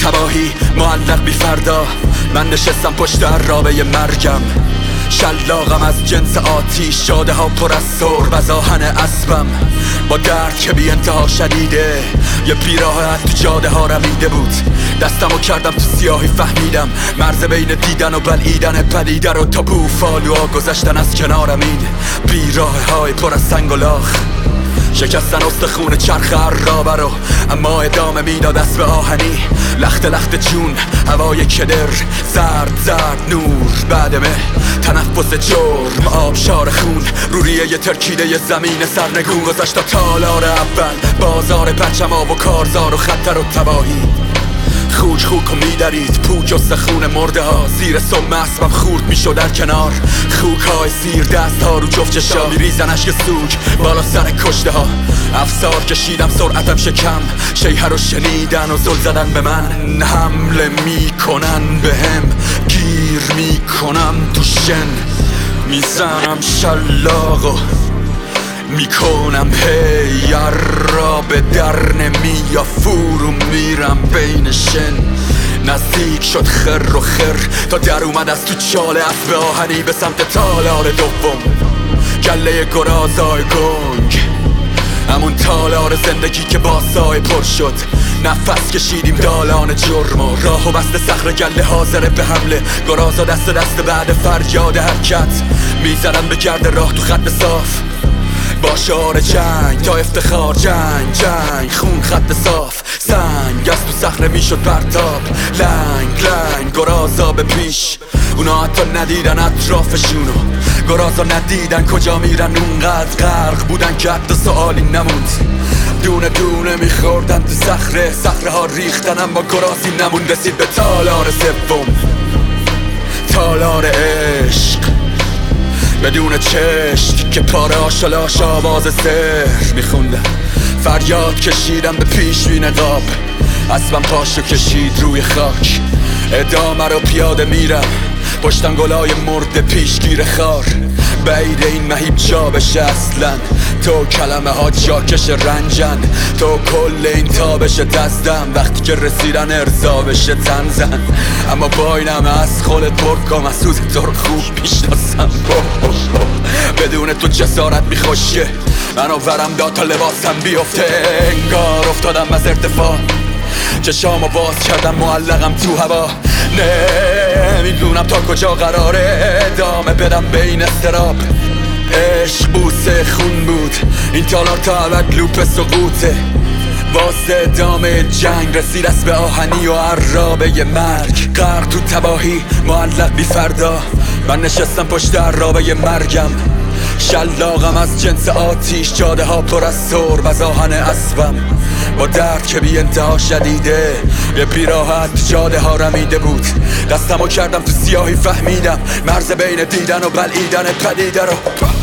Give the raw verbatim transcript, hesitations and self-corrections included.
تباهی معلق بی فردا. من نشستم پشت عرابه مرگم، شلاقم از جنس آتیش، جاده ها پر از سرب از آهن اسبم. با درد که بی انتها شدیده، یه پیراهن تو جاده ها رمیده بود. دستمو کردم تو سیاهی، فهمیدم مرز بین دیدن و بلعیدن پدیده رو. تا بوفالوها گذشتن از کنارم، این بیراه های پر از سنگ و لاخ شکستن استخون چرخ عرابه رو، اما ادامه میداد اسب آهنی. لخت لخت جون، هوای کدر، زرد زرد نور بعدمه، تنفس جرم، آبشار خون، روریه ی ترکیده ی زمین سرنگون. گذشت تا تالار اول، بازار پرچم آب و کارزار و خطر و تباهی. خوک خوک و میدرید پوک و سخون مرده ها، زیر سم اسبم خورد میشد در کنار. خوک های سیر، دست ها رو جفت چشا، میریزن اشک سوک بالا سر کشته ها. افسار کشیدم سرعتم شکم، شیهه رو شنیدن و زل زدن به من. حمله میکنن به هم، گیر میکنم تو شن، میزنم شلاق و میکنم هی عرابه در نمی یا فرو میرم بین شن. نزدیک شد خر و خر تا در اومد از تو چاله اسب آهنی به سمت تالار دوم. گله گرازای گنگ، همون تالار زندگی که با سای پر شد. نفس کشیدیم دالان جرم و راه و بست صخره، گله حاضره به حمله. گرازا دست دست بعد فریاد حرکت، میزنن به گرد راه تو خط صاف. با شعار جنگ تا افتخار، جنگ جنگ خون خط صاف. سنگ از تو صخره میشد پرتاب، لنگ لنگ گرازا به پیش. اونا حتی ندیدن اطرافشونو، گرازا ندیدن کجا میرن. اونقدر غرق بودن که حتی سوالی نموند. دونه دونه میخوردن تو صخره، صخره ها ریختن اما گرازی نموند. رسید به تالار سوم، تالار عشق، بدون چشم که پاره آشلاش آواز سحر میخوندم. فریاد کشیدم به پیش بی نقاب، اسبم پاشو کشید روی خاک. ادامه رو پیاده میرم، پشتم گلای مرده پیشگیر خار. بعید این مهیب جا بشه اصلا، تو کلمه ها جاکش رنجن. تو کل این تابش دستم، وقتی که رسیدن ارضا بشه تن زن. اما با اینم از خودت برکم، از سوز تو رو خوب میشناسم. بدون تو جسارت میخوشه، منو ورم داد تا لباسم بیفته. انگار افتادم از ارتفاع، چشامو باز کردم معلقم تو هوا. نمیدونم تا کجا قراره ادامه بدم به این استراب. عشق بوسه خون بود، این تالار تا ابد لوپ سقوطه. واسه ادامه جنگ رسید اسب آهنی و عرابه ی مرگ. غرق تو تباهی معلق بی فردا، من نشستم پشت عرابه ی مرگم. شلاقم از جنس آتیش، جاده ها پر از سرب از آهن اسبم. با درد که بی انتها شدیده، یه پیراهن تو جاده ها رمیده بود. دستمو کردم تو سیاهی، فهمیدم مرز بین دیدن و بلعیدن پدیده رو.